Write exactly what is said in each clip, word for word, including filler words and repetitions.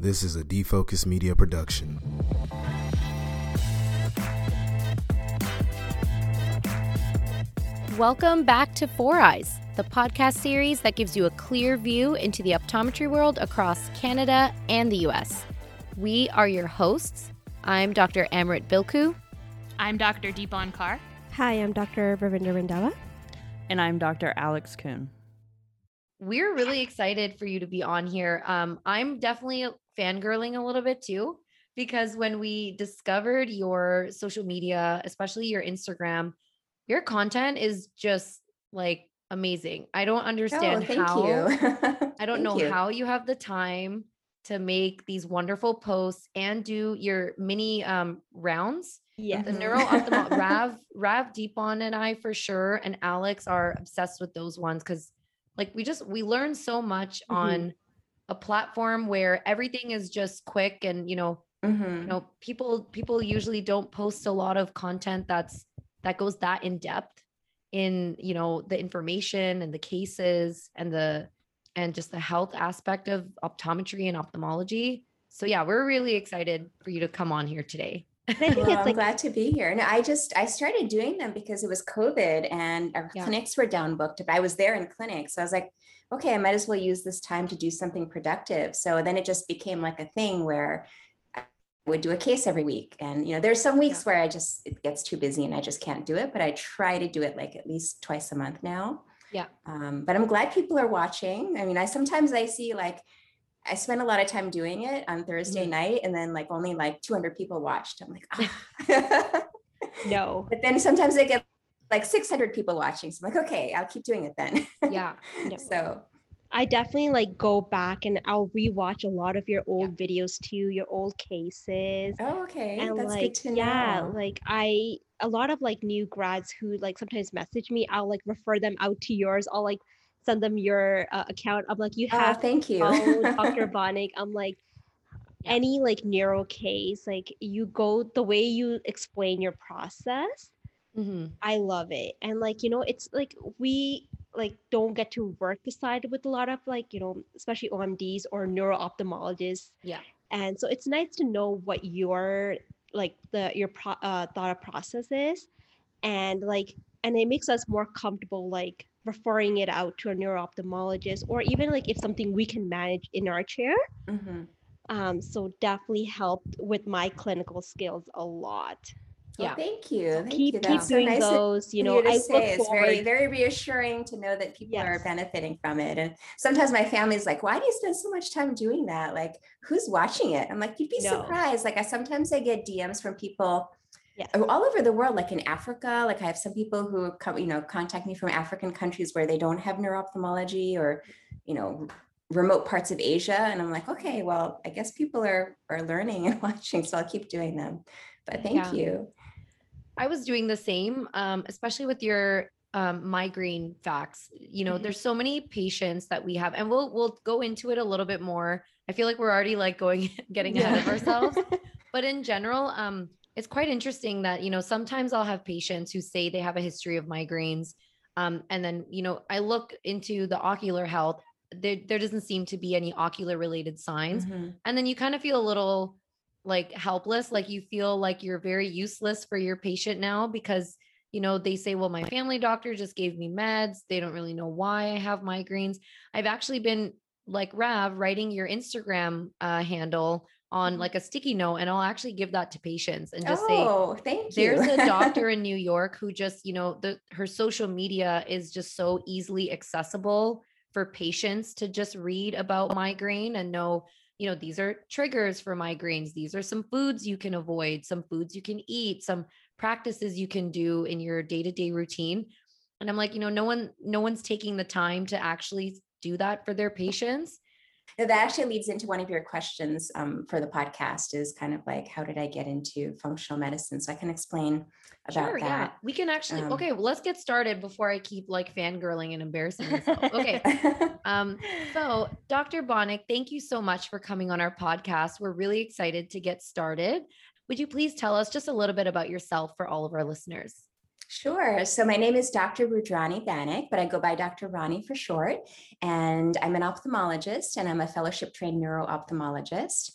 This is a Defocus Media production. Welcome back to Four Eyes, the podcast series that gives you a clear view into the optometry world across Canada and the U S. We are your hosts. I'm Doctor Amrit Bilku. I'm Doctor Deepan Kaur. Hi, I'm Doctor Ravinder Randhawa. And I'm Doctor Alex Kuhn. We're really excited for you to be on here. Um, I'm definitely fangirling a little bit too, because when we discovered your social media, especially your Instagram, your content is just like amazing. I don't understand oh, thank how, you. I don't know you. how you have the time to make these wonderful posts and do your mini um, rounds. Yes. The neuro ophthalmo Rav, Rav Deepan and I for sure, and Alex are obsessed with those ones because like we just, we learn so much mm-hmm. on a platform where everything is just quick and, you know, mm-hmm. you know, people, people usually don't post a lot of content that's, that goes that in depth in, you know, the information and the cases and the, and just the health aspect of optometry and ophthalmology. So yeah, we're really excited for you to come on here today. I think well, it's I'm like, glad to be here. No, I just, I started doing them because it was COVID and our yeah. clinics were down booked. I was there in clinic. So I was like, okay, I might as well use this time to do something productive. So then it just became like a thing where I would do a case every week. And, you know, there's some weeks yeah. where I just, it gets too busy and I just can't do it, but I try to do it like at least twice a month now. Yeah. Um, but I'm glad people are watching. I mean, I sometimes I see like, I spent a lot of time doing it on Thursday mm-hmm. night and then like only like two hundred people watched. I'm like, oh. No. But then sometimes I get like six hundred people watching. So I'm like, okay, I'll keep doing it then. Yeah. No. So I definitely like go back and I'll rewatch a lot of your old yeah. videos too, your old cases. Oh, okay. And that's like, good to yeah, know. like I, a lot of like new grads who like sometimes message me, I'll like refer them out to yours. I'll like send them your uh, account. I'm like, you have oh, thank you. Doctor Bonig. I'm like, yeah. any like neuro case, like you go, the way you explain your process, mm-hmm. I love it. And like, you know, it's like, we like don't get to work beside with a lot of like, you know, especially O M Ds or neuro ophthalmologists. Yeah. And so it's nice to know what your, like the, your pro- uh, thought process is. And like, and it makes us more comfortable, like referring it out to a neuro-ophthalmologist, or even like if something we can manage in our chair. Mm-hmm. Um, so definitely helped with my clinical skills a lot. Yeah. Well, thank you. Thank keep you. keep That's doing so nice those. You know, you I say. look It's forward. very, very reassuring to know that people yes. are benefiting from it. And sometimes my family's like, "Why do you spend so much time doing that? Like, who's watching it?" I'm like, "You'd be no. surprised." Like, I sometimes I get D Ms from people. Yeah. all over the world, like in Africa. Like I have some people who come, you know, contact me from African countries where they don't have neuro-ophthalmology, or, you know, remote parts of Asia. And I'm like, okay, well, I guess people are are learning and watching, so I'll keep doing them. But thank yeah. you. I was doing the same, um, especially with your um, migraine facts. You know, mm-hmm. there's so many patients that we have, and we'll we'll go into it a little bit more. I feel like we're already like going getting yeah. ahead of ourselves, but in general, um. it's quite interesting that, you know, sometimes I'll have patients who say they have a history of migraines. Um, and then, you know, I look into the ocular health, there, there doesn't seem to be any ocular related signs. Mm-hmm. And then you kind of feel a little like helpless, like you feel like you're very useless for your patient now because, you know, they say, well, my family doctor just gave me meds. They don't really know why I have migraines. I've actually been like Rav writing your Instagram uh, handle on like a sticky note, and I'll actually give that to patients and just oh, say, thank you. There's a doctor in New York who just, you know, the, her social media is just so easily accessible for patients to just read about migraine and know, you know, these are triggers for migraines. These are some foods you can avoid, some foods you can eat, some practices you can do in your day-to-day routine. And I'm like, you know, no one, no one's taking the time to actually do that for their patients. That actually leads into one of your questions um, for the podcast is kind of like, how did I get into functional medicine? So I can explain about sure, that. Yeah, we can actually, um, okay, well, let's get started before I keep like fangirling and embarrassing myself. Okay. um, so Doctor Bonig, thank you so much for coming on our podcast. We're really excited to get started. Would you please tell us just a little bit about yourself for all of our listeners? Sure. So my name is Doctor Rudrani Banik, but I go by Doctor Rani for short. And I'm an ophthalmologist and I'm a fellowship trained neuro-ophthalmologist.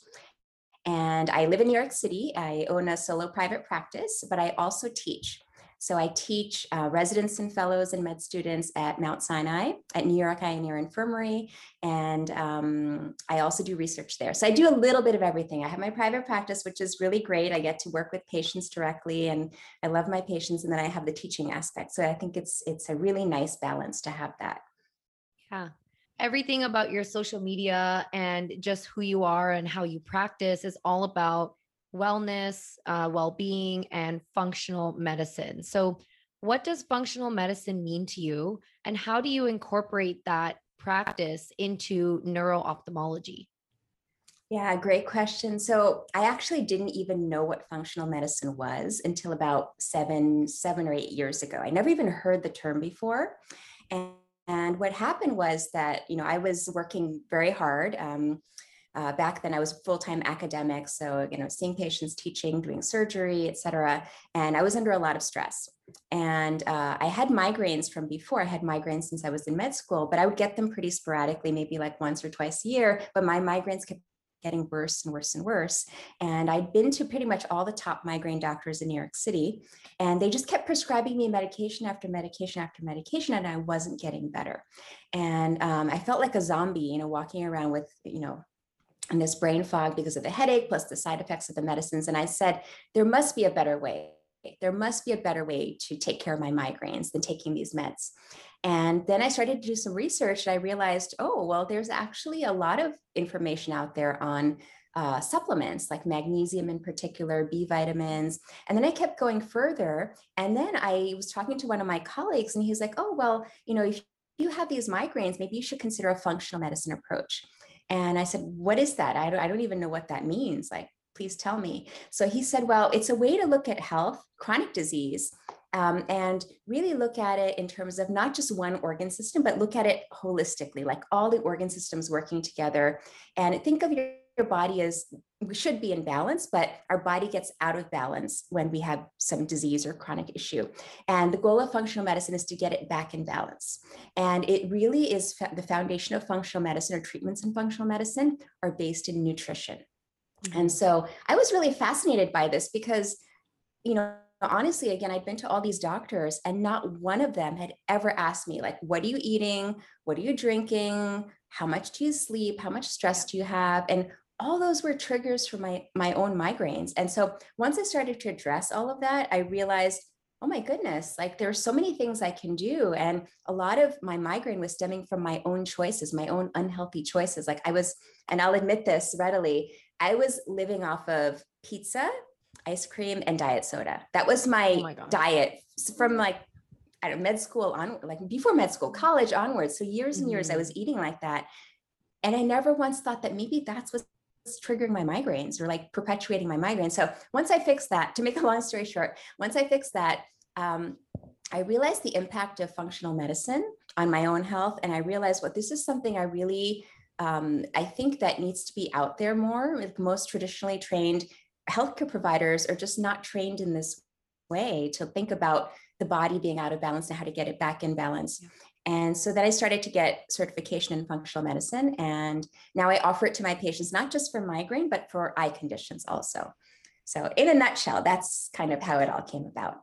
And I live in New York City. I own a solo private practice, but I also teach. So I teach uh, residents and fellows and med students at Mount Sinai, at New York Eye and Ear Infirmary, and um, I also do research there. So I do a little bit of everything. I have my private practice, which is really great. I get to work with patients directly, and I love my patients. And then I have the teaching aspect. So I think it's it's a really nice balance to have that. Yeah. Everything about your social media and just who you are and how you practice is all about wellness, uh, well-being, and functional medicine. So what does functional medicine mean to you, and how do you incorporate that practice into neuro-ophthalmology? Yeah, great question. So I actually didn't even know what functional medicine was until about seven, seven or eight years ago. I never even heard the term before. And, and what happened was that, you know, I was working very hard. Um, Uh, back then I was full-time academic. So, you know, seeing patients, teaching, doing surgery, et cetera. And I was under a lot of stress. And uh, I had migraines from before. I had migraines since I was in med school, but I would get them pretty sporadically, maybe like once or twice a year. But my migraines kept getting worse and worse and worse. And I'd been to pretty much all the top migraine doctors in New York City, and they just kept prescribing me medication after medication after medication, and I wasn't getting better. And um, I felt like a zombie, you know, walking around with, you know, and this brain fog because of the headache, plus the side effects of the medicines. And I said, there must be a better way. There must be a better way to take care of my migraines than taking these meds. And then I started to do some research, and I realized, oh, well, there's actually a lot of information out there on uh, supplements like magnesium in particular, B vitamins. And then I kept going further. And then I was talking to one of my colleagues, and he's like, oh, well, you know, if you have these migraines, maybe you should consider a functional medicine approach. And I said, what is that? I don't, I don't even know what that means. Like, please tell me. So he said, well, it's a way to look at health, chronic disease, um, and really look at it in terms of not just one organ system, but look at it holistically, like all the organ systems working together. And think of your, your body as, we should be in balance, but our body gets out of balance when we have some disease or chronic issue. And the goal of functional medicine is to get it back in balance. And it really is fa- the foundation of functional medicine, or treatments in functional medicine are based in nutrition. Mm-hmm. And so I was really fascinated by this because, you know, honestly, again, I'd been to all these doctors and not one of them had ever asked me, like, what are you eating? What are you drinking? How much do you sleep? How much stress do you have? And all those were triggers for my, my own migraines. And so once I started to address all of that, I realized, oh my goodness, like there are so many things I can do. And a lot of my migraine was stemming from my own choices, my own unhealthy choices. Like I was, and I'll admit this readily, I was living off of pizza, ice cream, and diet soda. That was my, oh my diet from like, I don't know, med school on, like before med school, college onwards. So years and mm-hmm. years I was eating like that. And I never once thought that maybe that's what's triggering my migraines or like perpetuating my migraines. So once I fixed that, to make a long story short, once I fixed that, um, I realized the impact of functional medicine on my own health. And I realized, well, this is something I really, um, I think that needs to be out there more. With most traditionally trained healthcare providers are just not trained in this way to think about the body being out of balance and how to get it back in balance. Yeah. And so then I started to get certification in functional medicine. And now I offer it to my patients, not just for migraine, but for eye conditions also. So in a nutshell, that's kind of how it all came about.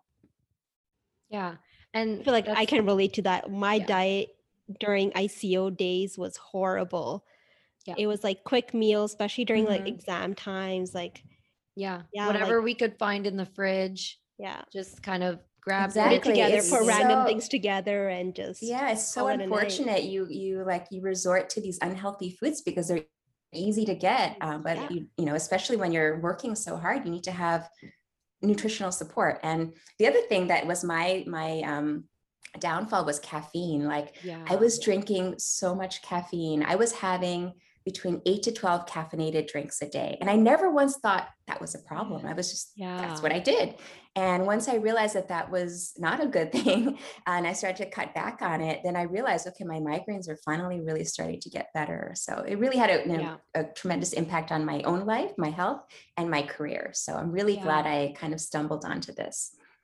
Yeah. And I feel like I can relate to that. My yeah. diet during I C O days was horrible. Yeah. It was like quick meals, especially during mm-hmm. like exam times, like yeah, yeah whatever like, we could find in the fridge. Yeah. Just kind of grab exactly. it together, it's put so, random things together and just yeah, it's so unfortunate you you like you resort to these unhealthy foods because they're easy to get. Um, but yeah. you, you know, especially when you're working so hard, you need to have nutritional support. And the other thing that was my my um downfall was caffeine. Like yeah. I was drinking so much caffeine. I was having between eight to twelve caffeinated drinks a day. And I never once thought that was a problem. I was just, yeah. that's what I did. And once I realized that that was not a good thing, and I started to cut back on it, then I realized, okay, my migraines are finally really starting to get better. So it really had a, you know, yeah. a tremendous impact on my own life, my health, and my career. So I'm really yeah. glad I kind of stumbled onto this.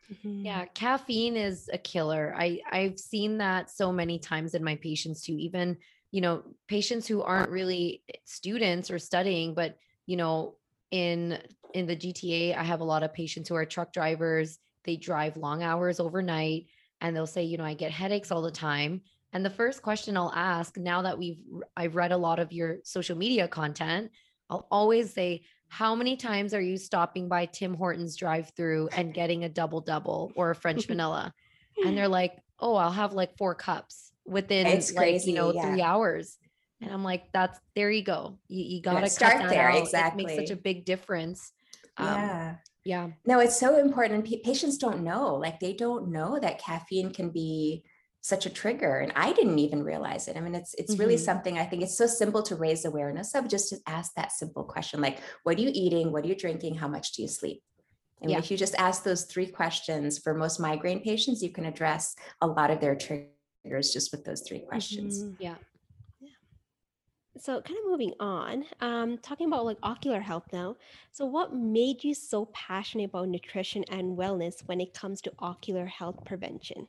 Mhm. Yeah, caffeine is a killer. I I've seen that so many times in my patients too. Even, you know, patients who aren't really students or studying, but you know, in in the G T A, I have a lot of patients who are truck drivers. They drive long hours overnight and they'll say, you know, I get headaches all the time. And the first question I'll ask now that we've I've read a lot of your social media content, I'll always say, how many times are you stopping by Tim Hortons drive-through and getting a double double or a French vanilla? And they're like, oh, I'll have like four cups within It's like, you crazy. know, Yeah. three hours. And I'm like, that's there you go. You, you got to cut Start that there. out. Exactly. It makes such a big difference. Um, Yeah. yeah. No, it's so important. Pa- Patients don't know, like they don't know that caffeine can be such a trigger. And I didn't even realize it. I mean, it's it's really Mhm. something I think it's so simple to raise awareness of, just to ask that simple question, like, what are you eating? What are you drinking? How much do you sleep? I mean, Yeah. if you just ask those three questions for most migraine patients, you can address a lot of their triggers just with those three questions. Mhm. Yeah. So kind of moving on, um, talking about like ocular health now. So what made you so passionate about nutrition and wellness when it comes to ocular health prevention?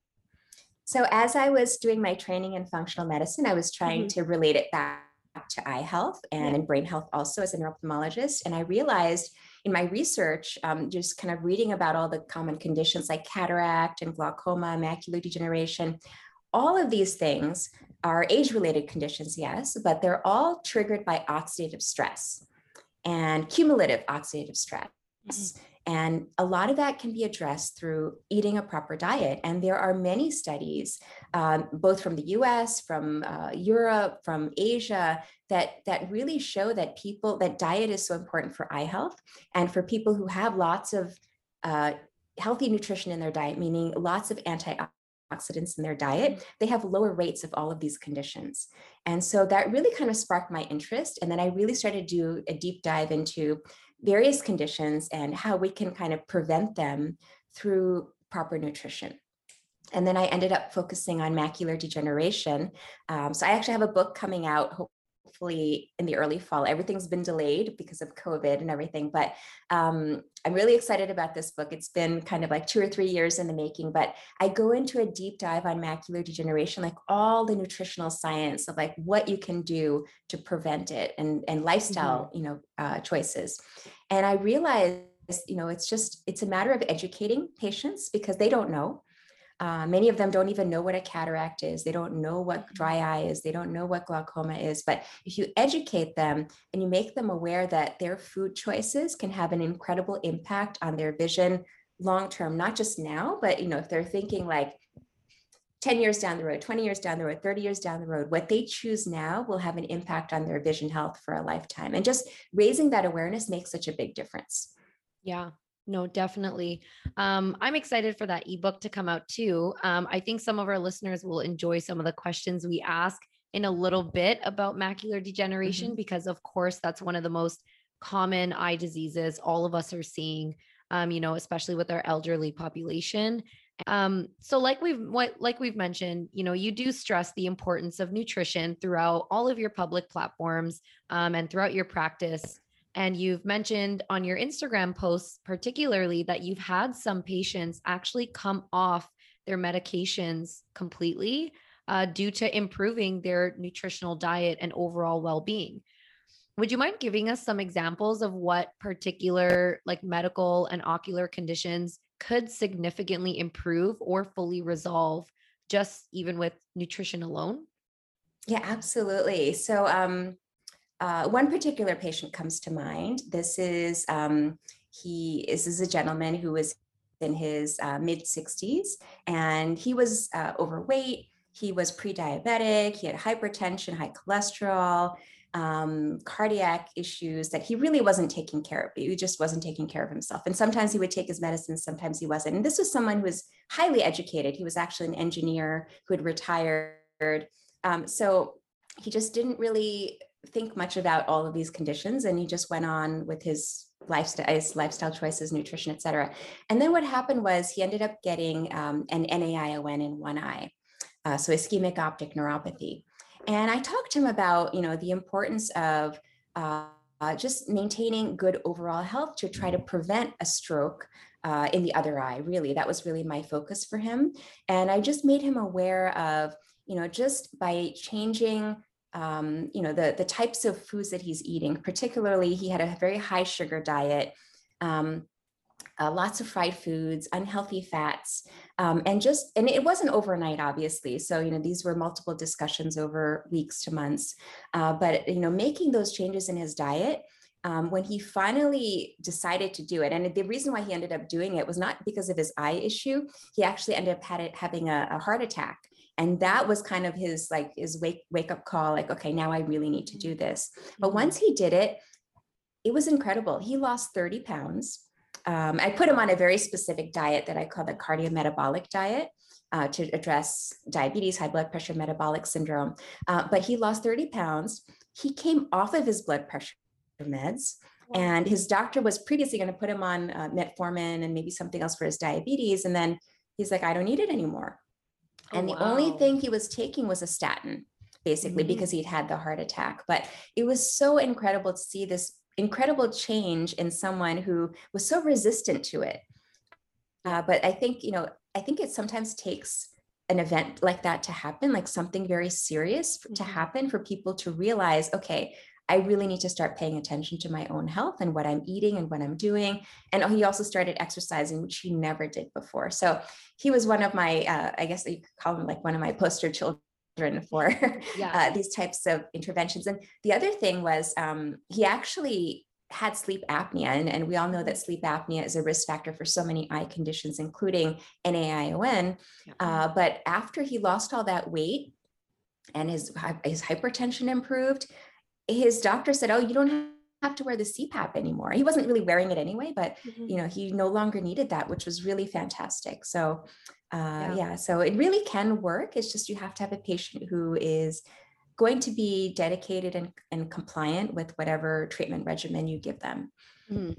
So as I was doing my training in functional medicine, I was trying Mhm. to relate it back to eye health and Yeah. in brain health also as an ophthalmologist. And I realized in my research, um, just kind of reading about all the common conditions like cataract and glaucoma, macular degeneration, all of these things are age-related conditions, yes, but they're all triggered by oxidative stress and cumulative oxidative stress. Mhm. And a lot of that can be addressed through eating a proper diet. And there are many studies, um, both from the U S, from uh, Europe, from Asia, that, that really show that people, that diet is so important for eye health. And for people who have lots of uh, healthy nutrition in their diet, meaning lots of antioxidants in their diet, they have lower rates of all of these conditions. And so that really kind of sparked my interest. And then I really started to do a deep dive into various conditions and how we can kind of prevent them through proper nutrition. And then I ended up focusing on macular degeneration. Um, so I actually have a book coming out, hopefully in the early fall. Everything's been delayed because of COVID and everything, but um, I'm really excited about this book. It's been kind of like two or three years in the making, but I go into a deep dive on macular degeneration, like all the nutritional science of like what you can do to prevent it, and, and lifestyle, mm-hmm. you know, uh, choices. And I realized, you know, it's just, it's a matter of educating patients because they don't know. Uh, many of them don't even know what a cataract is. They don't know what dry eye is. They don't know what glaucoma is. But if you educate them and you make them aware that their food choices can have an incredible impact on their vision long-term, not just now, but, you know, if they're thinking like ten years down the road, twenty years down the road, thirty years down the road, what they choose now will have an impact on their vision health for a lifetime. And just raising that awareness makes such a big difference. Yeah. No, definitely. Um, I'm excited for that ebook to come out too. Um, I think some of our listeners will enjoy some of the questions we ask in a little bit about macular degeneration, mm-hmm. because of course, that's one of the most common eye diseases all of us are seeing, um, you know, especially with our elderly population. Um, so like we've, what, like we've mentioned, you know, you do stress the importance of nutrition throughout all of your public platforms, um, and throughout your practice. And you've mentioned on your Instagram posts, particularly, that you've had some patients actually come off their medications completely uh, due to improving their nutritional diet and overall well-being. Would you mind giving us some examples of what particular like medical and ocular conditions could significantly improve or fully resolve just even with nutrition alone? Yeah, absolutely. So, um, Uh, one particular patient comes to mind. This is um, he this is a gentleman who was in his uh, mid sixties, and he was uh, overweight. He was pre-diabetic. He had hypertension, high cholesterol, um, cardiac issues that he really wasn't taking care of. He just wasn't taking care of himself. And sometimes he would take his medicines, sometimes he wasn't. And this was someone who was highly educated. He was actually an engineer who had retired. Um, so he just didn't really think much about all of these conditions, and he just went on with his lifestyle, his lifestyle choices, nutrition, et cetera. And then what happened was he ended up getting um, an N A I O N in one eye, uh, so ischemic optic neuropathy. And I talked to him about, you know, the importance of uh, uh, just maintaining good overall health to try to prevent a stroke uh, in the other eye. Really, that was really my focus for him. And I just made him aware of, you know, just by changing, um, you know, the, the types of foods that he's eating. Particularly, he had a very high sugar diet, um, uh, lots of fried foods, unhealthy fats, um, and just, and it wasn't overnight, obviously. So, you know, these were multiple discussions over weeks to months, uh, but, you know, making those changes in his diet, um, when he finally decided to do it, and the reason why he ended up doing it was not because of his eye issue. He actually ended up had it, having a, a heart attack. And that was kind of his, like his wake, wake up call, like, okay, now I really need to do this. But mm-hmm. once he did it, it was incredible. He lost thirty pounds. Um, I put him on a very specific diet that I call the cardiometabolic diet uh, to address diabetes, high blood pressure, metabolic syndrome. Uh, but he lost thirty pounds. He came off of his blood pressure meds, and his doctor was previously going to put him on uh, metformin and maybe something else for his diabetes. And then he's like, I don't need it anymore. Oh, and the wow. only thing he was taking was a statin, basically, mm-hmm. because he'd had the heart attack. But it was so incredible to see this incredible change in someone who was so resistant to it. Uh, but I think, you know, I think it sometimes takes an event like that to happen, like something very serious mm-hmm. to happen for people to realize, okay, I really need to start paying attention to my own health and what I'm eating and what I'm doing. And he also started exercising, which he never did before. So he was one of my, uh, I guess you could call him like one of my poster children for yeah. uh, these types of interventions. And the other thing was um, he actually had sleep apnea. And, and we all know that sleep apnea is a risk factor for so many eye conditions, including N A I O N. Yeah. Uh, but after he lost all that weight and his, his hypertension improved, his doctor said, oh, you don't have to wear the C PAP anymore. He wasn't really wearing it anyway, but mm-hmm. you know, he no longer needed that, which was really fantastic. So Uh, yeah. yeah, so it really can work. It's just you have to have a patient who is going to be dedicated and, and compliant with whatever treatment regimen you give them. Mm.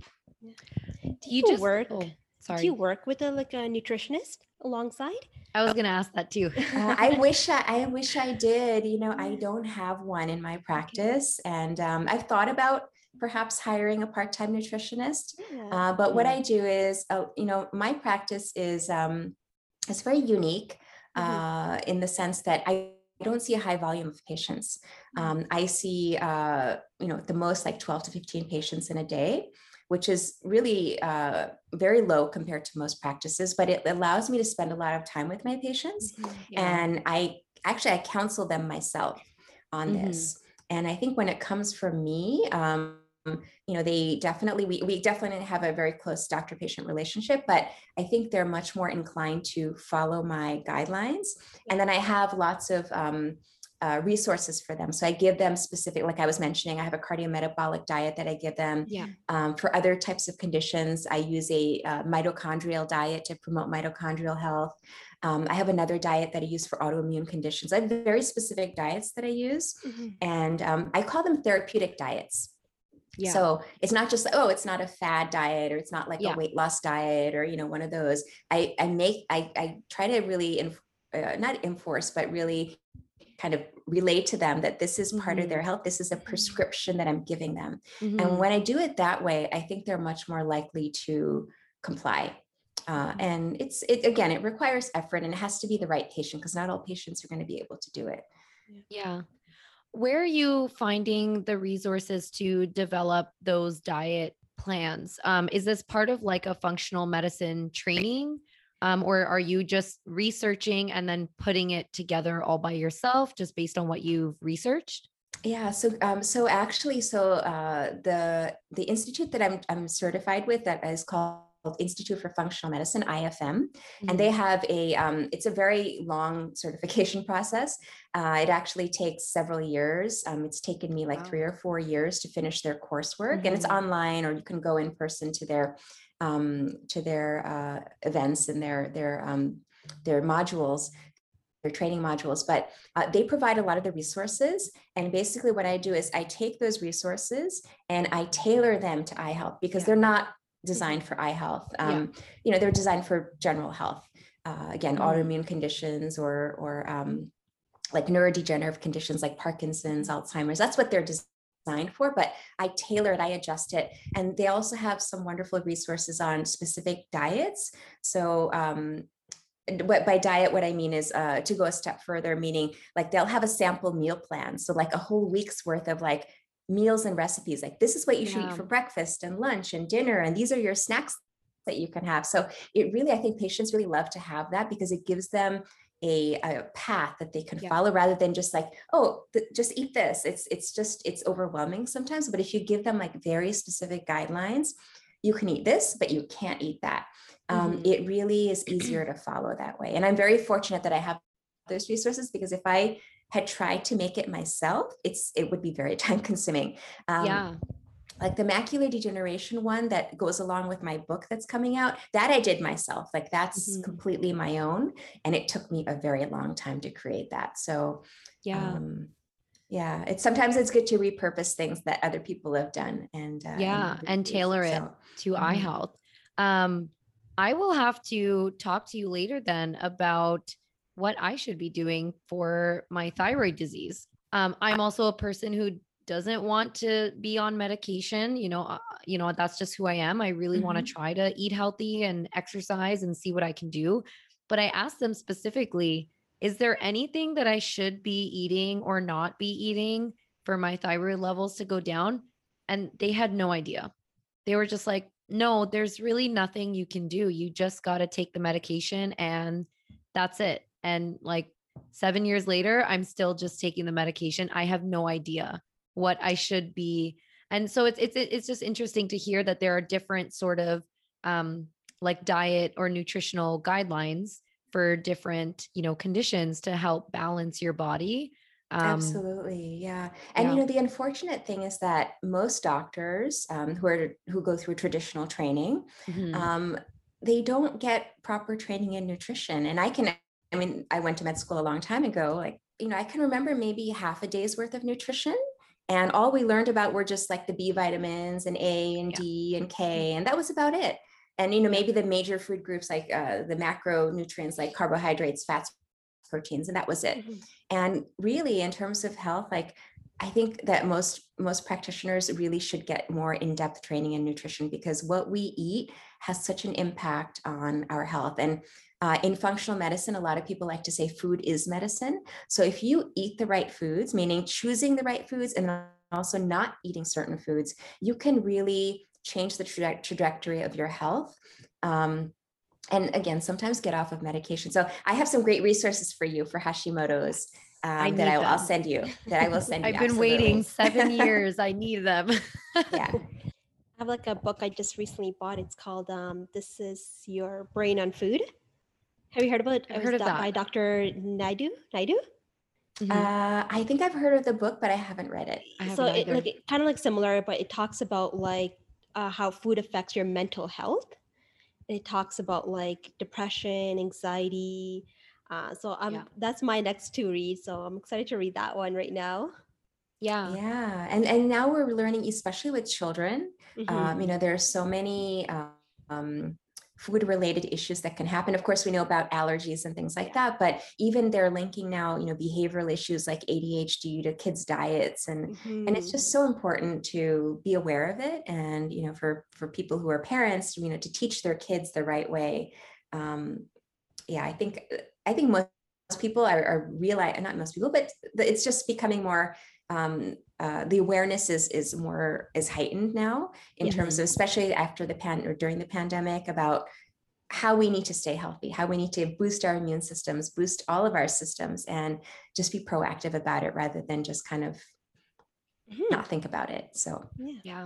Do you just work? Oh, sorry. Do you work with a like a nutritionist alongside? I was going to ask that too. uh, I wish I, I wish I did. You know, I don't have one in my practice, and um, I've thought about perhaps hiring a part-time nutritionist. Yeah. Uh, but yeah. what I do is, uh, you know, my practice is. Um, It's very unique uh, mm-hmm. in the sense that I don't see a high volume of patients. Um, I see, uh, you know, the most like twelve to fifteen patients in a day, which is really uh, very low compared to most practices, but it allows me to spend a lot of time with my patients. Mm-hmm. Yeah. And I actually, I counsel them myself on mm-hmm. this. And I think when it comes from me, um, you know, they definitely, we, we definitely have a very close doctor-patient relationship, but I think they're much more inclined to follow my guidelines. And then I have lots of um, uh, resources for them. So I give them specific, like I was mentioning, I have a cardiometabolic diet that I give them. Yeah. Um, for other types of conditions, I use a uh, mitochondrial diet to promote mitochondrial health. Um, I have another diet that I use for autoimmune conditions. I have very specific diets that I use, mm-hmm. and um, I call them therapeutic diets. Yeah. So it's not just, oh, it's not a fad diet, or it's not like yeah. a weight loss diet, or, you know, one of those. I, I make, I, I try to really, inf- uh, not enforce, but really kind of relate to them that this is part mm-hmm. of their health. This is a prescription that I'm giving them. Mm-hmm. And when I do it that way, I think they're much more likely to comply. Uh, and it's, it, again, it requires effort, and it has to be the right patient, because not all patients are going to be able to do it. Yeah. Where are you finding the resources to develop those diet plans? Um, is this part of like a functional medicine training? Um, or are you just researching and then putting it together all by yourself, just based on what you've researched? Yeah, so um, so actually, so uh, the the institute that I'm I'm certified with, that is called Institute for Functional Medicine, I F M, mm-hmm. and they have a, um, it's a very long certification process. Uh, it actually takes several years. Um, it's taken me like wow. three or four years to finish their coursework, mm-hmm. and it's online, or you can go in person to their, um, to their uh, events and their, their, um, their modules, their training modules, but uh, they provide a lot of the resources. And basically what I do is I take those resources and I tailor them to eye health, because yeah. they're not designed for eye health. Um, yeah. You know, they're designed for general health. Uh, again, mm-hmm. autoimmune conditions, or, or um, like neurodegenerative conditions like Parkinson's, Alzheimer's. That's what they're designed for, but I tailor it, I adjust it. And they also have some wonderful resources on specific diets. So um, what by diet, what I mean is uh, to go a step further, meaning like they'll have a sample meal plan. So like a whole week's worth of like meals and recipes, like this is what you should Yeah. eat for breakfast and lunch and dinner. And these are your snacks that you can have. So it really, I think patients really love to have that because it gives them a, a path that they can Yeah. follow rather than just like, oh, th- just eat this. It's, it's just, it's overwhelming sometimes. But if you give them like very specific guidelines, you can eat this, but you can't eat that. Um, Mhm. it really is easier to follow that way. And I'm very fortunate that I have those resources because if I had tried to make it myself, it's, it would be very time consuming. Um, Yeah. Like the macular degeneration one that goes along with my book that's coming out, that I did myself. Like that's Mhm. completely my own. And it took me a very long time to create that. So Yeah. um, yeah, it's sometimes it's good to repurpose things that other people have done and uh, Yeah. and, And tailor it so, to eye mhm. health. Um, I will have to talk to you later then about what I should be doing for my thyroid disease. Um, I'm also a person who doesn't want to be on medication. You know, uh, you know, that's just who I am. I really want to Mhm. try to eat healthy and exercise and see what I can do. But I asked them specifically, is there anything that I should be eating or not be eating for my thyroid levels to go down? And they had no idea. They were just like, no, there's really nothing you can do. You just got to take the medication and that's it. And like seven years later, I'm still just taking the medication. I have no idea what I should be. And so it's it's it's just interesting to hear that there are different sort of um like diet or nutritional guidelines for different, you know, conditions to help balance your body. Um Absolutely. Yeah. And, yeah. you know, the unfortunate thing is that most doctors um, who are, who go through traditional training, Mhm. um, they don't get proper training in nutrition. And I can, I mean, I went to med school a long time ago. Like, you know, I can remember maybe half a day's worth of nutrition. And all we learned about were just like the B vitamins and A and Yeah. D and K, and that was about it. And, you know, Yeah. maybe the major food groups like uh, the macronutrients like carbohydrates, fats, proteins, and that was it. Mhm. And really, in terms of health, like I think that most most practitioners really should get more in-depth training in nutrition because what we eat has such an impact on our health. And uh, in functional medicine, a lot of people like to say food is medicine. So if you eat the right foods, meaning choosing the right foods and also not eating certain foods, you can really change the traje- trajectory of your health. Um, and again, sometimes get off of medication. So I have some great resources for you for Hashimoto's I um, that need I will, I'll them. send you, that I will send you. I've been absolutely. waiting seven years. I need them. Yeah. I have like a book I just recently bought. It's called um, "This Is Your Brain on Food." Have you heard about it? I've It was heard of done by that. Doctor Naidu. Naidu. Mhm. Uh, I think I've heard of the book, but I haven't read it. I So haven't it either. like it, kind of like similar, but it talks about like uh, how food affects your mental health. It talks about like depression, anxiety. Uh, so um, Yeah. that's my next to read. So I'm excited to read that one right now. Yeah. Yeah. And, and now we're learning, especially with children, Mhm. um, you know, there are so many um, food related issues that can happen. Of course, we know about allergies and things like Yeah. that, but even they're linking now, you know, behavioral issues like A D H D to kids' diets. And, and it's Mhm. just so important to be aware of it. And, you know, for, for people who are parents, you know, to teach their kids the right way. Um, yeah, I think, I think most people are, are realize, not most people, but it's just becoming more um, uh, the awareness is is more is heightened now in Yeah. terms of, especially after the pan or during the pandemic, about how we need to stay healthy, how we need to boost our immune systems, boost all of our systems, and just be proactive about it rather than just kind of Mhm. not think about it. So Yeah. Yeah.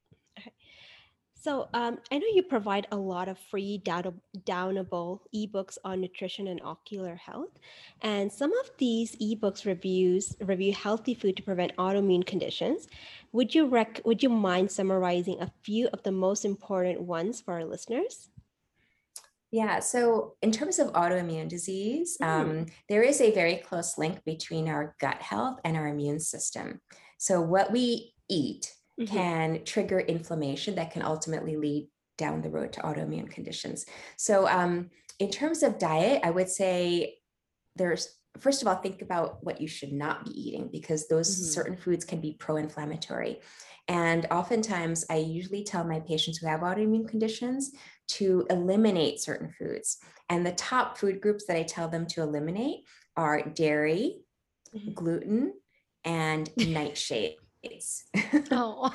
So um, I know you provide a lot of free down- downloadable ebooks on nutrition and ocular health, and some of these ebooks reviews review healthy food to prevent autoimmune conditions. Would you rec- Would you mind summarizing a few of the most important ones for our listeners? yeah, so in terms of autoimmune disease, Mhm. um, there is a very close link between our gut health and our immune system. So what we eat Mhm. can trigger inflammation that can ultimately lead down the road to autoimmune conditions. So um, in terms of diet, I would say there's first of all, think about what you should not be eating, because those Mhm. certain foods can be pro-inflammatory. And oftentimes I usually tell my patients who have autoimmune conditions to eliminate certain foods. And the top food groups that I tell them to eliminate are dairy, Mhm. gluten, and nightshades. Oh,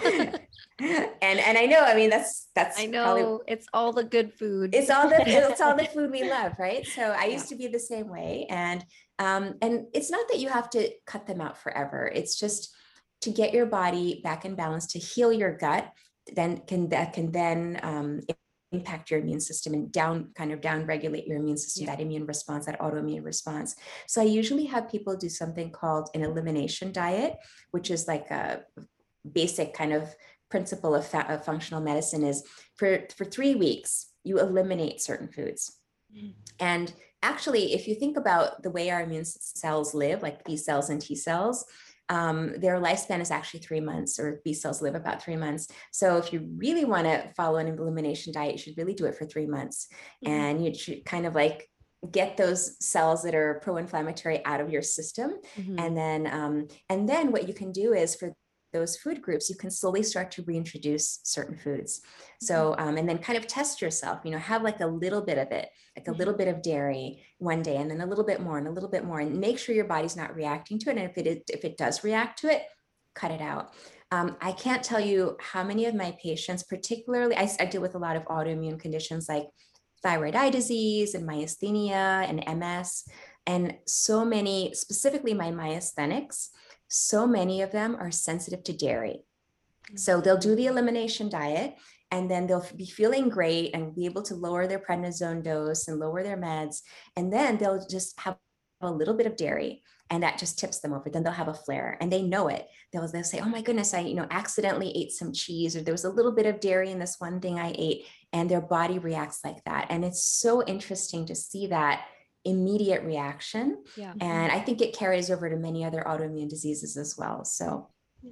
and and I know, I mean, that's that's I probably know it's all the good food. it's all the it's all the food we love, right? So I Yeah. used to be the same way, and um, and it's not that you have to cut them out forever. It's just to get your body back in balance, to heal your gut. Then can that can then um, impact your immune system and down kind of down regulate your immune system, Yeah. that immune response, that autoimmune response. So I usually have people do something called an elimination diet, which is like a basic kind of principle of, fa- of functional medicine. Is for, for three weeks, you eliminate certain foods. Mhm. And actually, if you think about the way our immune cells live, like B cells and T cells, um, their lifespan is actually three months, or B cells live about three months. So if you really want to follow an elimination diet, you should really do it for three months. Mhm. And you should kind of like get those cells that are pro-inflammatory out of your system. Mhm. And then, um, and then what you can do is, for those food groups, you can slowly start to reintroduce certain foods. So, um, and then kind of test yourself, you know, have like a little bit of it, like a Mhm. little bit of dairy one day, and then a little bit more and a little bit more, and make sure your body's not reacting to it. And if it is, if it does react to it, cut it out. Um, I can't tell you how many of my patients, particularly, I, I deal with a lot of autoimmune conditions like thyroid eye disease and myasthenia and M S, and so many, specifically my myasthenics, so many of them are sensitive to dairy. So they'll do the elimination diet, and then they'll be feeling great and be able to lower their prednisone dose and lower their meds. And then they'll just have a little bit of dairy, and that just tips them over. Then they'll have a flare, and they know it. They'll, they'll say, oh my goodness, I, you know, accidentally ate some cheese, or there was a little bit of dairy in this one thing I ate, and their body reacts like that. And it's so interesting to see that immediate reaction. Yeah. And I think it carries over to many other autoimmune diseases as well. So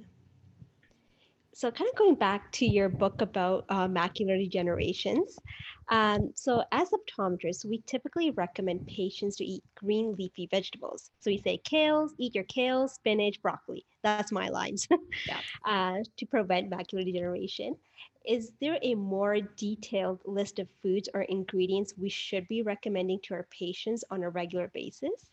So kind of going back to your book about uh, macular degenerations. Um, so as optometrists, we typically recommend patients to eat green leafy vegetables. So we say kales, eat your kale, spinach, broccoli. That's my lines. Yeah. uh, to prevent macular degeneration. Is there a more detailed list of foods or ingredients we should be recommending to our patients on a regular basis?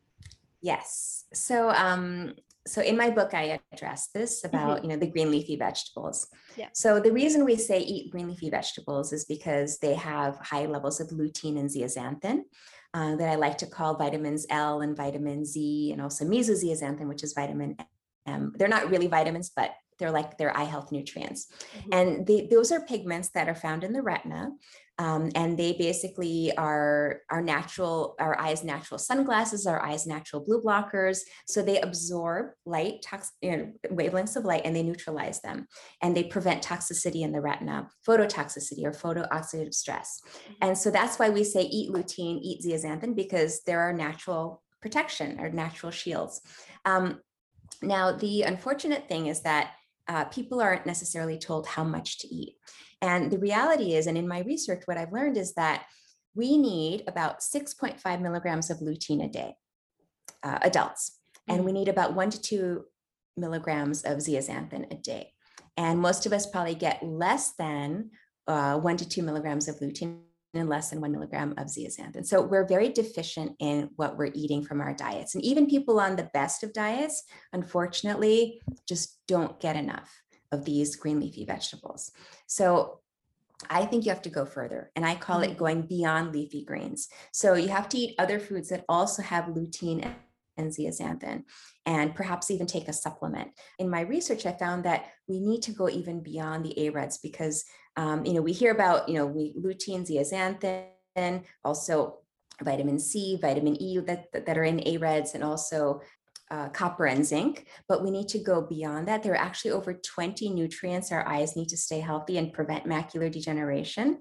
yes. So um, so in my book, I address this about, you know, the green leafy vegetables. Yeah. So the reason we say eat green leafy vegetables is because they have high levels of lutein and zeaxanthin, uh, that I like to call vitamins L and vitamin Z, and also mesozeaxanthin, which is vitamin M. They're not really vitamins, but they're like they're eye health nutrients. Mhm. And they, those are pigments that are found in the retina. Um, and they basically are our natural, our eyes' natural sunglasses, our eyes' natural blue blockers. So they absorb light, tox, you know, wavelengths of light, and they neutralize them. And they prevent toxicity in the retina, phototoxicity or photooxidative stress. And so that's why we say eat lutein, eat zeaxanthin, because they're our natural protection, our natural shields. Um, now, the unfortunate thing is that uh, people aren't necessarily told how much to eat. And the reality is, and in my research, what I've learned is that we need about six point five milligrams of lutein a day, uh, adults, and we need about one to two milligrams of zeaxanthin a day. And most of us probably get less than uh, one to two milligrams of lutein and less than one milligram of zeaxanthin. So we're very deficient in what we're eating from our diets. And even people on the best of diets, unfortunately, just don't get enough of these green leafy vegetables. So I think you have to go further, and I call Mhm. it going beyond leafy greens. So you have to eat other foods that also have lutein and zeaxanthin, and perhaps even take a supplement. In my research, I found that we need to go even beyond the A R E Ds, because um, you know, we hear about, you know, we lutein, zeaxanthin, also vitamin C, vitamin E that, that are in A R E Ds, and also uh, copper and zinc, but we need to go beyond that. There are actually over twenty nutrients our eyes need to stay healthy and prevent macular degeneration.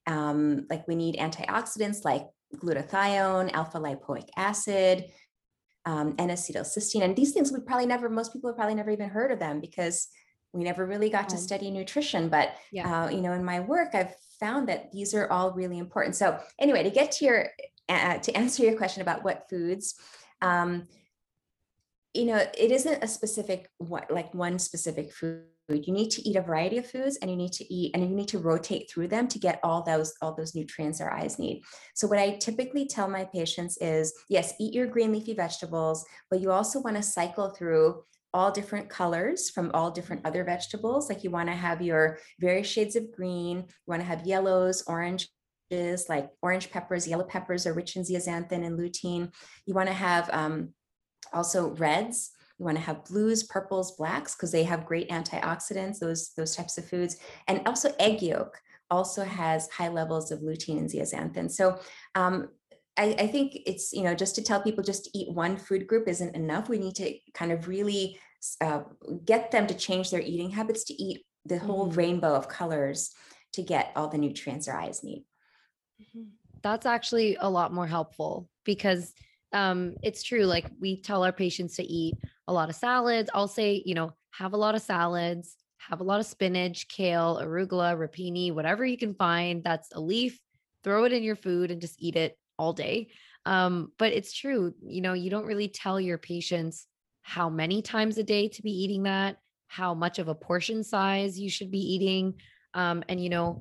Um, like we need antioxidants like glutathione, alpha lipoic acid, um, and acetylcysteine. And these things we probably never, most people have probably never even heard of them, because we never really got to Oh. study nutrition. But, Yeah. uh, you know, in my work, I've found that these are all really important. So anyway, to get to your, uh, to answer your question about what foods, Um, you know, it isn't a specific, what, like one specific food. You need to eat a variety of foods, and you need to eat, and you need to rotate through them to get all those, all those nutrients our eyes need. So what I typically tell my patients is, yes, eat your green leafy vegetables, but you also want to cycle through all different colors from all different other vegetables. Like you want to have your various shades of green, you want to have yellows, oranges, like orange peppers, yellow peppers are rich in zeaxanthin and lutein. You want to have um, also reds. You want to have blues, purples, blacks, because they have great antioxidants, those, those types of foods. And also egg yolk also has high levels of lutein and zeaxanthin. So um, I, I think it's, you know, just to tell people just to eat one food group isn't enough. We need to kind of really uh, get them to change their eating habits to eat the whole mm-hmm. rainbow of colors to get all the nutrients their eyes need. That's actually a lot more helpful, because um, it's true. Like we tell our patients to eat a lot of salads. I'll say, you know, have a lot of salads, have a lot of spinach, kale, arugula, rapini, whatever you can find that's a leaf, throw it in your food and just eat it all day. Um, but it's true. You know, you don't really tell your patients how many times a day to be eating that, how much of a portion size you should be eating. Um, and, you know,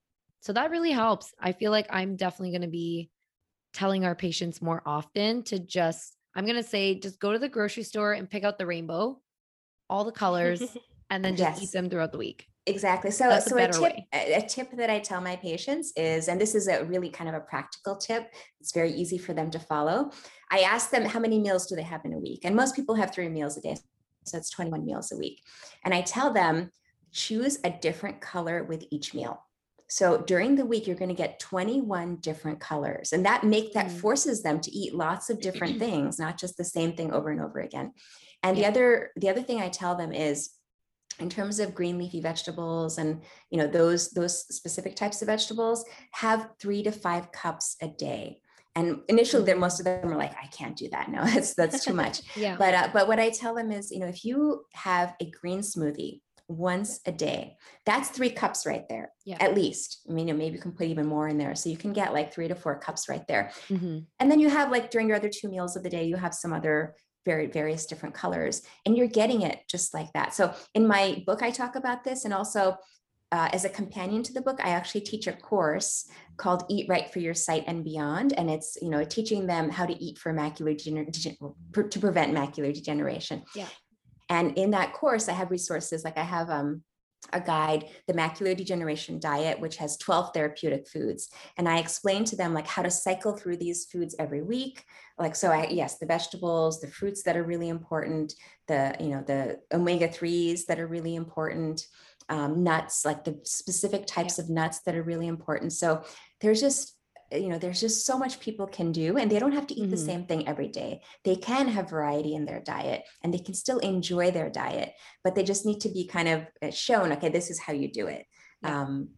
so that really helps. I feel like I'm definitely going to be telling our patients more often to just, I'm going to say, just go to the grocery store and pick out the rainbow, all the colors, and then just yes. eat them throughout the week. Exactly. So, That's so a, a tip, a, a tip that I tell my patients is, and this is a really kind of a practical tip. It's very easy for them to follow. I ask them, how many meals do they have in a week? And most people have three meals a day. So it's twenty-one meals a week. And I tell them, choose a different color with each meal. So during the week, you're going to get twenty-one different colors, and that make that forces them to eat lots of different things, not just the same thing over and over again. And yeah. the other, the other thing I tell them is, in terms of green leafy vegetables and, you know, those, those specific types of vegetables, have three to five cups a day. And initially, mm-hmm. most of them are like, I can't do that. No, that's, that's too much. yeah. But, uh, but what I tell them is, you know, if you have a green smoothie once a day, that's three cups right there, yeah. at least. I mean, you know, maybe you can put even more in there. So you can get like three to four cups right there. Mm-hmm. And then you have, like, during your other two meals of the day, you have some other very various different colors, and you're getting it just like that. So in my book, I talk about this. And also uh, as a companion to the book, I actually teach a course called Eat Right for Your Sight and Beyond. And it's, you know, teaching them how to eat for macular degeneration, to prevent macular degeneration. Yeah. And in that course, I have resources, like I have um, a guide, the Macular Degeneration Diet, which has twelve therapeutic foods. And I explain to them like how to cycle through these foods every week. Like, so I, yes, the vegetables, the fruits that are really important, the, you know, the omega threes that are really important, um, nuts, like the specific types yeah. of nuts that are really important. So there's just, you know, there's just so much people can do, and they don't have to eat mm-hmm. the same thing every day. They can have variety in their diet, and they can still enjoy their diet, but they just need to be kind of shown, okay, this is how you do it. Yeah. Um,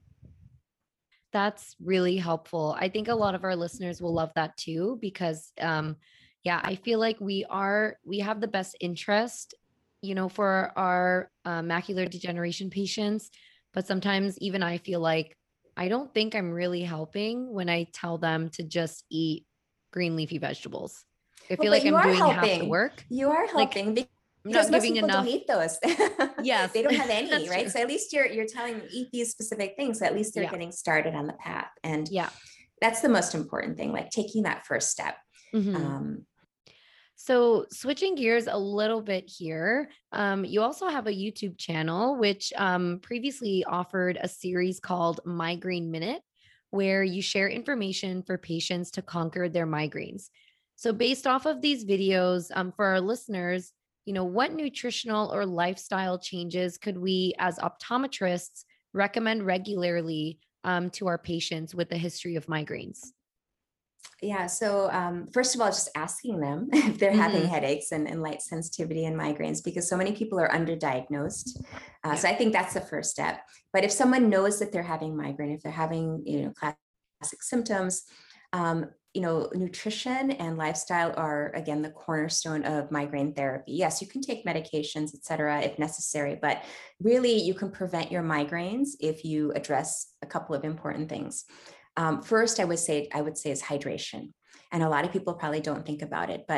That's really helpful. I think a lot of our listeners will love that too, because um, yeah, I feel like we are, we have the best interest, you know, for our uh, macular degeneration patients, but sometimes even I feel like I don't think I'm really helping when I tell them to just eat green leafy vegetables. I feel well, like I'm doing helping. half the work. You are helping like, because most people enough. don't eat those. Yes. They don't have any, right? True. So at least you're you're telling them eat these specific things. So at least they're yeah. getting started on the path. And yeah, that's the most important thing, like taking that first step. Mm-hmm. Um, So switching gears a little bit here, um, you also have a YouTube channel, which um, previously offered a series called Migraine Minute, where you share information for patients to conquer their migraines. So based off of these videos, um, for our listeners, you know, what nutritional or lifestyle changes could we as optometrists recommend regularly um, to our patients with a history of migraines? Yeah. So um, first of all, just asking them if they're mm-hmm. having headaches and, and light sensitivity and migraines, because so many people are underdiagnosed. Uh, yeah. So I think that's the first step. But if someone knows that they're having migraine, if they're having, you know, classic symptoms, um, you know, nutrition and lifestyle are, again, the cornerstone of migraine therapy. Yes, you can take medications, et cetera, if necessary, but really you can prevent your migraines if you address a couple of important things. Um, first, I would say, I would say is hydration. And a lot of people probably don't think about it, but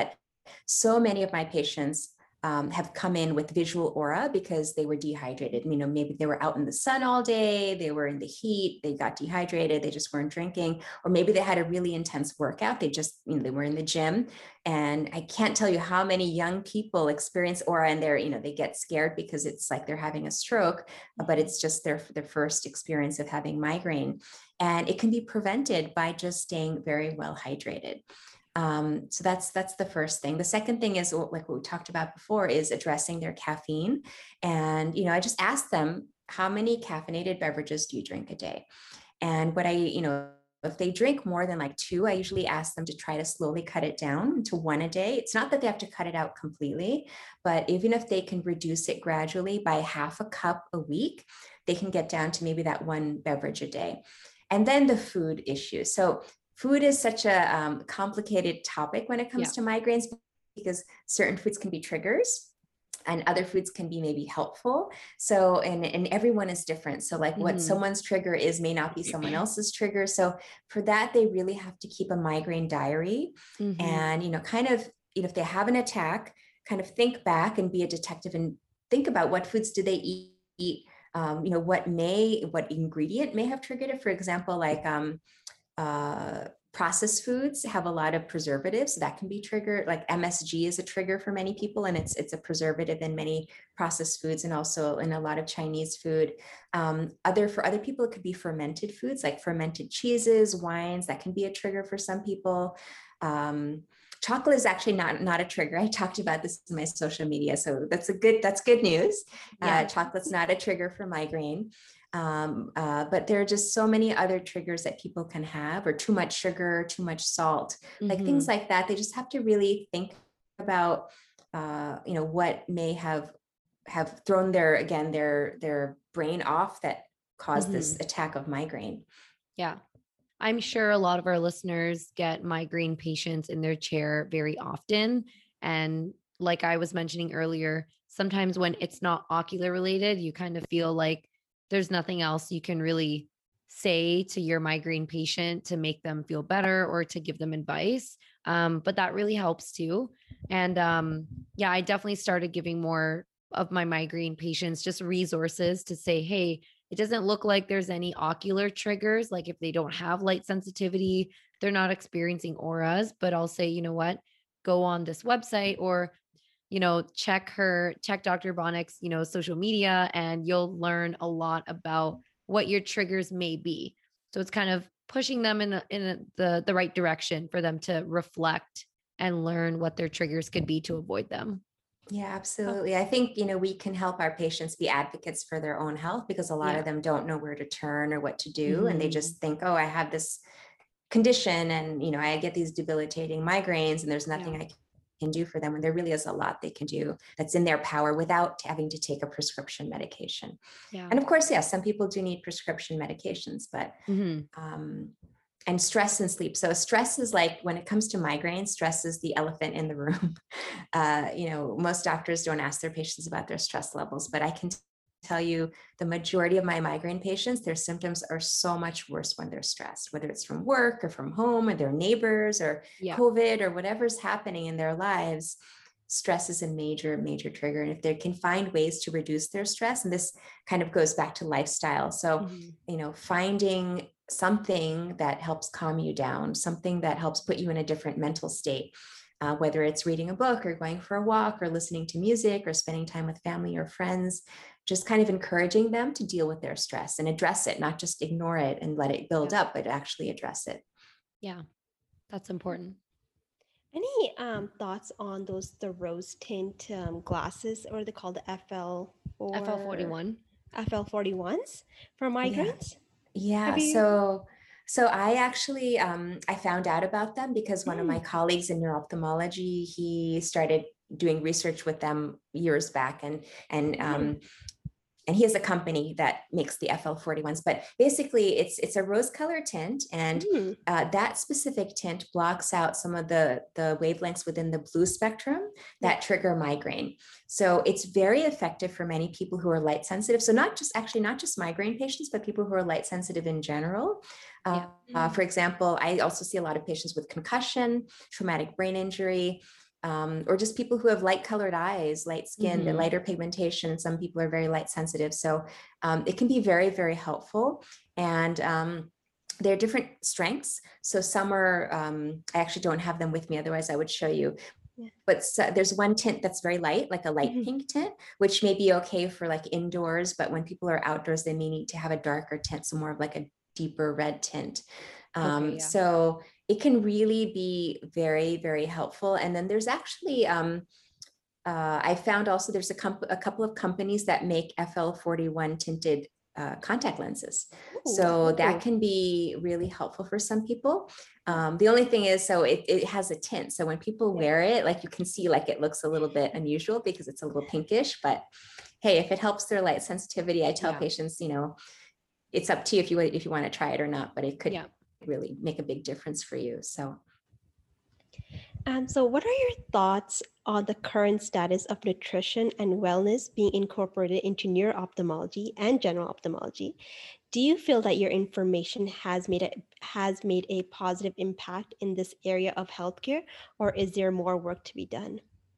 so many of my patients Um, have come in with visual aura because they were dehydrated. You know, maybe they were out in the sun all day, they were in the heat, they got dehydrated, they just weren't drinking, or maybe they had a really intense workout. They just, you know, they were in the gym. And I can't tell you how many young people experience aura and they're, you know, they get scared because it's like they're having a stroke, but it's just their, their first experience of having migraine. And it can be prevented by just staying very well hydrated. Um, so that's that's the first thing. The second thing is, like what we talked about before, is addressing their caffeine. And, you know, I just asked them, how many caffeinated beverages do you drink a day? And what I, you know, if they drink more than like two, I usually ask them to try to slowly cut it down to one a day. It's not that they have to cut it out completely, but even if they can reduce it gradually by half a cup a week, they can get down to maybe that one beverage a day. And then the food issue. So food is such a um, complicated topic when it comes yeah. to migraines, because certain foods can be triggers and other foods can be maybe helpful. So, and, and everyone is different. So like what mm. someone's trigger is may not be someone else's trigger. So for that, they really have to keep a migraine diary mm-hmm. and, you know, kind of, you know, if they have an attack, kind of think back and be a detective and think about what foods do they eat, eat um, you know, what may, what ingredient may have triggered it. For example, like, um, uh, processed foods have a lot of preservatives that can be triggered. Like M S G is a trigger for many people, and it's it's a preservative in many processed foods and also in a lot of Chinese food. Um, other for other people, it could be fermented foods like fermented cheeses, wines. That can be a trigger for some people. Um, chocolate is actually not not a trigger. I talked about this in my social media, so that's a good that's good news. Yeah. Uh, chocolate's not a trigger for migraine. Um, uh, but there are just so many other triggers that people can have, or too much sugar, too much salt, mm-hmm. like things like that. They just have to really think about, uh, you know, what may have have thrown their, again, their their brain off that caused mm-hmm. this attack of migraine. Yeah. I'm sure a lot of our listeners get migraine patients in their chair very often. And like I was mentioning earlier, sometimes when it's not ocular related, you kind of feel like there's nothing else you can really say to your migraine patient to make them feel better or to give them advice. Um, but that really helps too. And um, yeah, I definitely started giving more of my migraine patients just resources to say, hey, it doesn't look like there's any ocular triggers. Like if they don't have light sensitivity, they're not experiencing auras, but I'll say, you know what, go on this website or you know, check her, check Doctor Bonnick's, you know, social media, and you'll learn a lot about what your triggers may be. So it's kind of pushing them in, a, in a, the, the right direction for them to reflect and learn what their triggers could be to avoid them. Yeah, absolutely. I think, you know, we can help our patients be advocates for their own health, because a lot yeah. of them don't know where to turn or what to do. Mm-hmm. And they just think, oh, I have this condition and, you know, I get these debilitating migraines and there's nothing yeah. I can can do for them, when there really is a lot they can do that's in their power without having to take a prescription medication. Yeah. And of course, yes, some people do need prescription medications, but mm-hmm. um, and stress and sleep. So stress is like, when it comes to migraine, stress is the elephant in the room. Uh, you know, most doctors don't ask their patients about their stress levels, but I can tell you the majority of my migraine patients, their symptoms are so much worse when they're stressed, whether it's from work or from home or their neighbors or yeah. COVID or whatever's happening in their lives. Stress is a major, major trigger. And if they can find ways to reduce their stress, and this kind of goes back to lifestyle. So, mm-hmm. you know, finding something that helps calm you down, something that helps put you in a different mental state. Uh, whether it's reading a book or going for a walk or listening to music or spending time with family or friends, just kind of encouraging them to deal with their stress and address it, not just ignore it and let it build yeah. up, but actually address it. Yeah, that's important. Any um, thoughts on those, the rose tint um, glasses, or they call the F L or F L forty-one F L forty-ones for migraines? Yeah, yeah. You- so So I actually, um, I found out about them because one mm. of my colleagues in neuro-ophthalmology, he started doing research with them years back, and, and, um, mm. and he has a company that makes the F L forty-ones, but basically it's, it's a rose color tint, and mm. uh, that specific tint blocks out some of the, the wavelengths within the blue spectrum that mm. trigger migraine. So it's very effective for many people who are light sensitive. So not just actually not just migraine patients, but people who are light sensitive in general. Uh, yeah. uh, for example, I also see a lot of patients with concussion, traumatic brain injury, um, or just people who have light colored eyes, light skin, Mhm. lighter pigmentation. Some people are very light sensitive. So um, it can be very, very helpful. And um, there are different strengths. So some are, um, I actually don't have them with me, otherwise I would show you. Yeah. But so, there's one tint that's very light, like a light Mhm. pink tint, which may be okay for like indoors, but when people are outdoors, they may need to have a darker tint, so more of like a deeper red tint. Um, Okay, yeah. So it can really be very, very helpful. And then there's actually, um, uh, I found also there's a, comp- a couple of companies that make F L forty-one tinted uh, contact lenses. So Ooh. that can be really helpful for some people. Um, the only thing is, so it, it has a tint. So when people Yeah. wear it, like you can see like it looks a little bit unusual because it's a little pinkish, but hey, if it helps their light sensitivity, I tell Yeah. patients, you know, it's up to you if you if you want to try it or not, but it could Yeah. really make a big difference for you. So Um, so what are your thoughts on the current status of nutrition and wellness being incorporated into neuro-ophthalmology and general ophthalmology? Do you feel that your information has made a has made a positive impact in this area of healthcare, or is there more work to be done?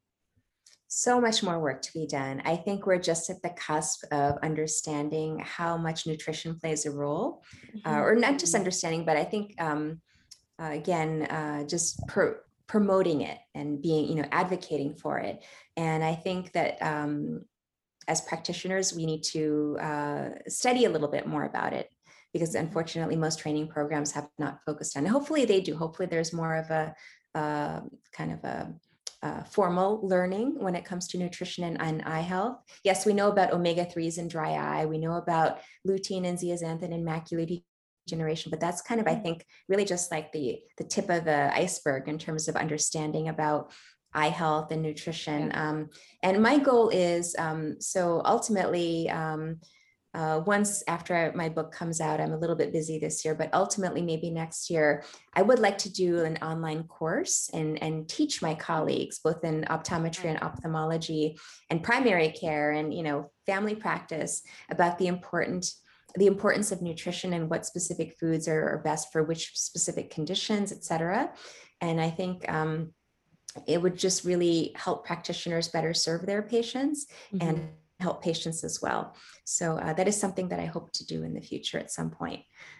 so much more work to be done. I think we're just at the cusp of understanding how much nutrition plays a role, uh, or not just understanding, but I think, um, uh, again, uh, just per, promoting it and being, you know, advocating for it. And I think that um, as practitioners, we need to uh, study a little bit more about it, because unfortunately, most training programs have not focused on it. Hopefully they do. Hopefully there's more of a uh, kind of a Uh, formal learning when it comes to nutrition and, and eye health. Yes, we know about omega threes and dry eye. We know about lutein and zeaxanthin and macular degeneration, but that's kind of, I think, really just like the, the tip of the iceberg in terms of understanding about eye health and nutrition. Yeah. Um, and my goal is, um, so ultimately, um, Uh, once after my book comes out, I'm a little bit busy this year, but ultimately maybe next year, I would like to do an online course and, and teach my colleagues, both in optometry and ophthalmology and primary care and, you know, family practice, about the important the importance of nutrition and what specific foods are, are best for which specific conditions, et cetera. And I think um, it would just really help practitioners better serve their patients Mhm. and help patients as well. So uh, that is something that I hope to do in the future at some point.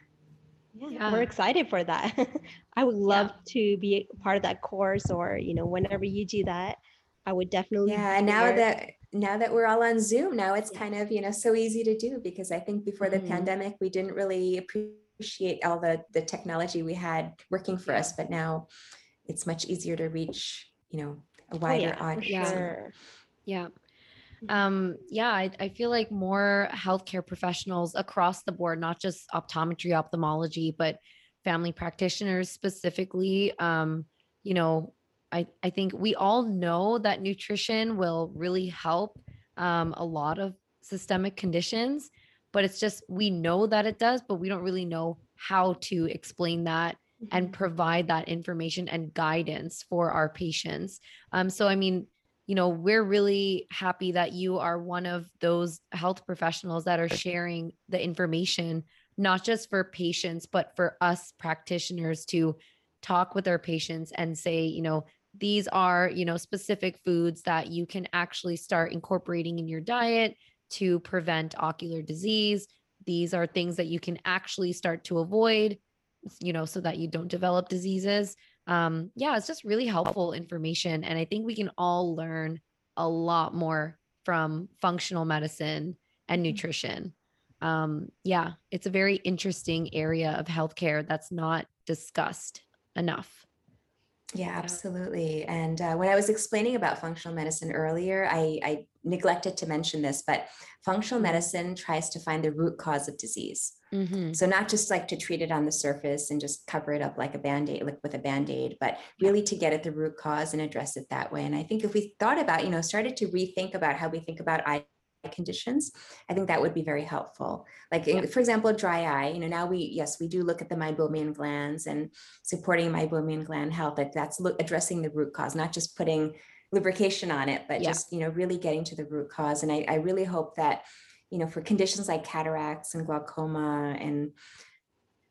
Yeah, Yeah. we're excited for that. I would love to be a part of that course, or you know, whenever you do that, I would definitely Yeah, be and now there. that now that we're all on Zoom, now it's Yeah. kind of, you know, so easy to do, because I think before the Mhm. pandemic, we didn't really appreciate all the the technology we had working for Yeah. us, but now it's much easier to reach, you know, a Oh wider yeah, for audience. Yeah. sure. Yeah. Mhm. Um, yeah, I, I feel like more healthcare professionals across the board, not just optometry, ophthalmology, but family practitioners specifically. Um, you know, I, I think we all know that nutrition will really help um, a lot of systemic conditions, but it's just we know that it does, but we don't really know how to explain that and Mhm. provide that information and guidance for our patients. Um, so, I mean, you know, we're really happy that you are one of those health professionals that are sharing the information, not just for patients, but for us practitioners to talk with our patients and say, you know, these are, you know, specific foods that you can actually start incorporating in your diet to prevent ocular disease. These are things that you can actually start to avoid, you know, so that you don't develop diseases. Um, yeah, it's just really helpful information. And I think we can all learn a lot more from functional medicine and nutrition. Um, yeah, it's a very interesting area of healthcare that's not discussed enough. Yeah, absolutely. And uh, when I was explaining about functional medicine earlier, I, I neglected to mention this, but functional Mhm. medicine tries to find the root cause of disease. Mm-hmm. So not just like to treat it on the surface and just cover it up like a Band-Aid, like with a Band-Aid, but Yeah. really to get at the root cause and address it that way. And I think if we thought about, you know, started to rethink about how we think about eye conditions, I think that would be very helpful. Like, in, Yeah. for example, dry eye, you know, now we, yes, we do look at the meibomian glands and supporting meibomian gland health. Like that's look, addressing the root cause, not just putting lubrication on it, but Yeah. just, you know, really getting to the root cause. And I, I really hope that, you know, for conditions like cataracts and glaucoma and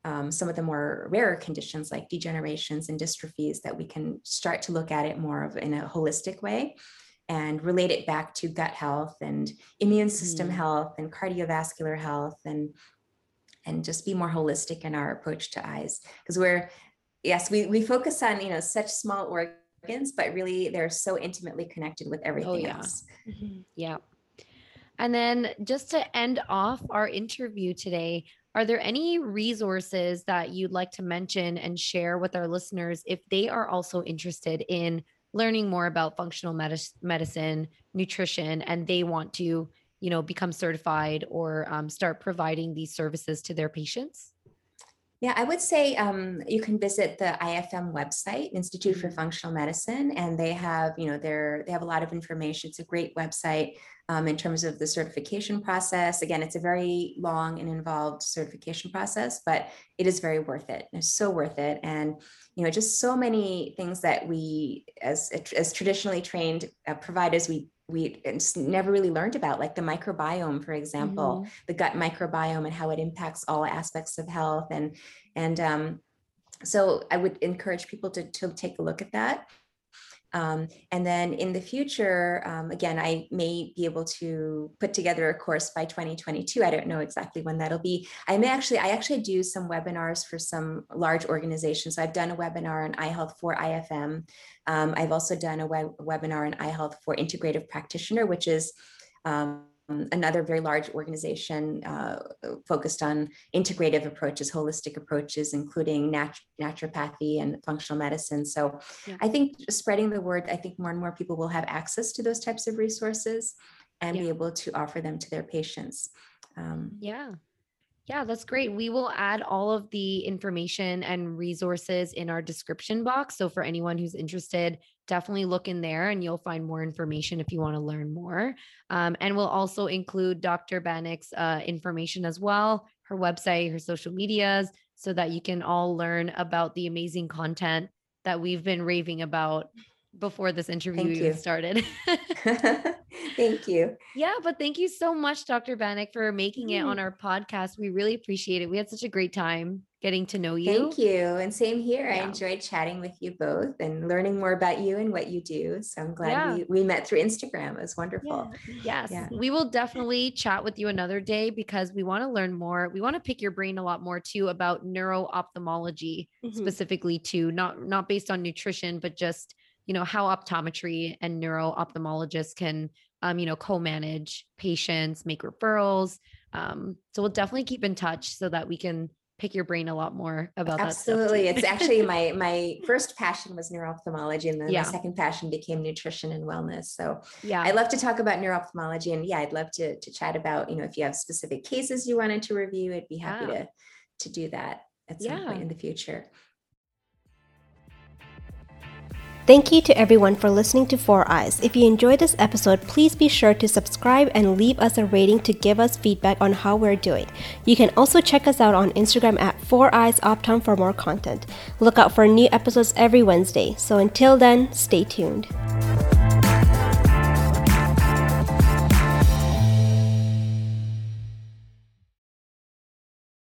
um, some of the more rarer conditions like degenerations and dystrophies, that we can start to look at it more of in a holistic way and relate it back to gut health and immune system mm. health and cardiovascular health, and and just be more holistic in our approach to eyes. Because we're, yes, we, we focus on, you know, such small organs, but really they're so intimately connected with everything oh, yeah. else. Mm-hmm. Yeah. And then just to end off our interview today, are there any resources that you'd like to mention and share with our listeners if they are also interested in learning more about functional medis- medicine, nutrition, and they want to, you know, become certified or um, start providing these services to their patients? Yeah, I would say um, you can visit the I F M website, Institute for Functional Medicine, and they have, you know, they're, they have a lot of information. It's a great website um, in terms of the certification process. Again, it's a very long and involved certification process, but it is very worth it. It's so worth it. And, you know, just so many things that we, as, as traditionally trained uh, providers, we we never really learned about, like the microbiome, for example, mm-hmm. the gut microbiome and how it impacts all aspects of health. And, and um, so I would encourage people to, to take a look at that. Um, and then in the future, um, again, I may be able to put together a course by twenty twenty-two. I don't know exactly when that'll be. I may actually, I actually do some webinars for some large organizations. So I've done a webinar on eye health for I F M. Um, I've also done a web, webinar on eye health for Integrative Practitioner, which is um, another very large organization uh, focused on integrative approaches, holistic approaches, including nat- naturopathy and functional medicine. So yeah. I think spreading the word, I think more and more people will have access to those types of resources and yeah. be able to offer them to their patients. Um, yeah. Yeah, that's great. We will add all of the information and resources in our description box. So for anyone who's interested, definitely look in there and you'll find more information if you want to learn more. Um, and we'll also include Doctor Banik's uh, information as well, her website, her social medias, so that you can all learn about the amazing content that we've been raving about before this interview even started. Thank you. Yeah, but thank you so much, Doctor Banik, for making it on our podcast. We really appreciate it. We had such a great time getting to know you. Thank you. And same here. Yeah. I enjoyed chatting with you both and learning more about you and what you do. So I'm glad yeah. we, we met through Instagram. It was wonderful. Yeah. Yes. Yeah. We will definitely chat with you another day because we want to learn more. We want to pick your brain a lot more too about neuro-ophthalmology, mm-hmm. specifically too, not, not based on nutrition, but just, you know, how optometry and neuro-ophthalmologists can Um, you know, co-manage patients, make referrals. Um, so we'll definitely keep in touch so that we can pick your brain a lot more about Absolutely. that. It's actually my, my first passion was neuro-ophthalmology, and then yeah. my second passion became nutrition and wellness. So yeah, I love to talk about neuro-ophthalmology, and yeah, I'd love to, to chat about, you know, if you have specific cases you wanted to review, I'd be happy yeah. to, to do that at some yeah. point in the future. Thank you to everyone for listening to Four Eyes. If you enjoyed this episode, please be sure to subscribe and leave us a rating to give us feedback on how we're doing. You can also check us out on Instagram at Four Eyes Optom for more content. Look out for new episodes every Wednesday. So until then, stay tuned.